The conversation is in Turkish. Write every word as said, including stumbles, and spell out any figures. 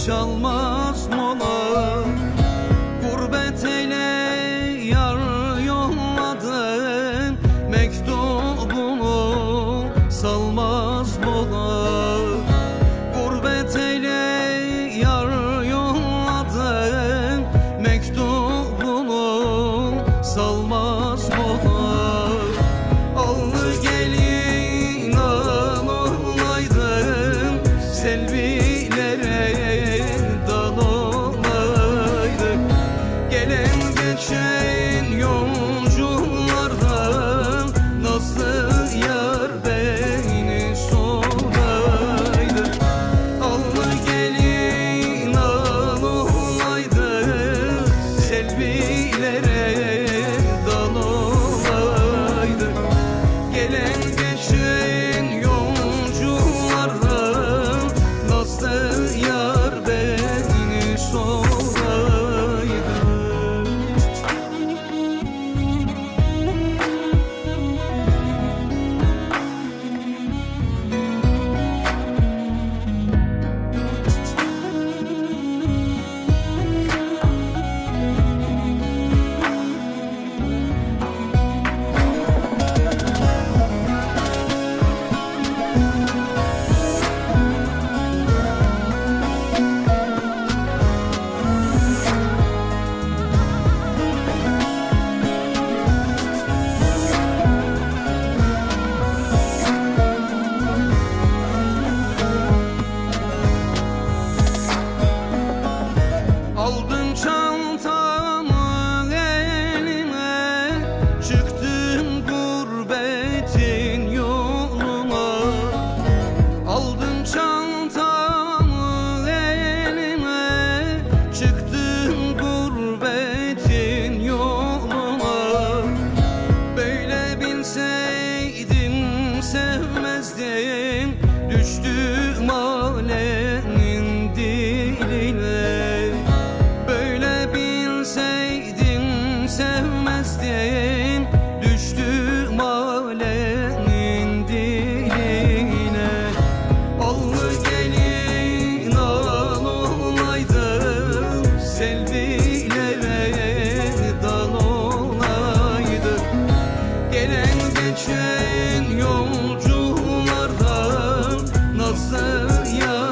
çalmaz mola. Gurbet eyle yar yolladım, mektubunu salmaz mola. Gurbet eyle yar yolladım, mektubunu salmaz mola. Allı gelin al olaydım, selvilere dal olaydım. Gelen geçen yolculardan nazlı yar beni soraydı. Allı gelin al olaydım, selvilere dal olaydı. Gelen geçen yolculardan nazlı yar beni soraydı. Aldın çantamı eline, çıktın gurbetin yoluna. Aldın çantamı eline, çıktın gurbetin yoluna. Böyle bilseydim sevmezdim, düştüm alemin diline. Böyle bilseydim sevmezdim, düştüm alemin diline. Allı gelin al olaydım, selvilere dal olaydım. Gelen geçen yolculardan nazlı yar